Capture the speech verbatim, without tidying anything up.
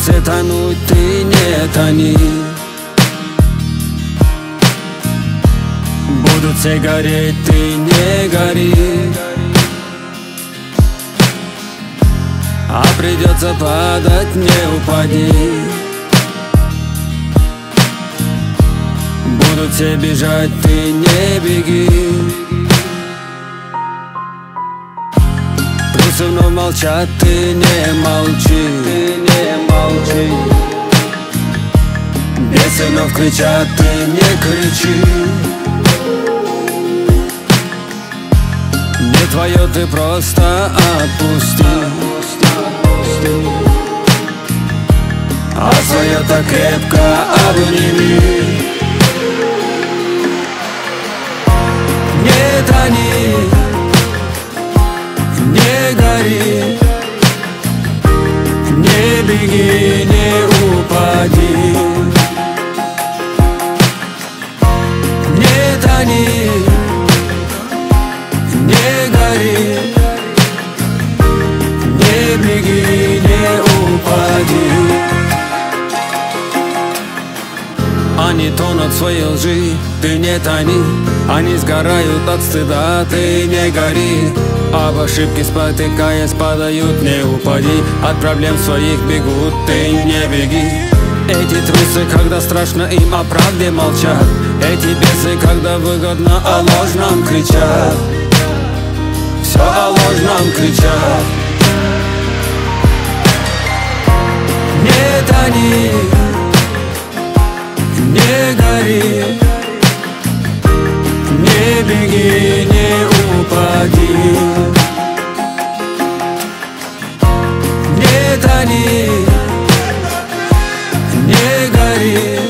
Если тонуть, ты не тони. Будут все гореть, ты не гори. А придется падать, не упади. Будут все бежать, ты не беги. Трусы вновь молчат, ты не молчи. Ты не молчи. Бесы вновь кричат, ты не кричи. Не твое, ты просто отпусти. А свое так крепко обними. Не тони, не гори, не беги, не упади. Не тони, не гори, не беги, не упади. Они тонут в своей лжи, ты не тони. Они сгорают от стыда, ты не гори. Об ошибке спотыкаясь падают, не упади. От проблем своих бегут, ты не беги. Эти трусы, когда страшно им о правде молчат. Эти бесы, когда выгодно о ложном кричат. Все о ложном кричат. Не тони, не гори, не беги, не упади. Не тони, не гори.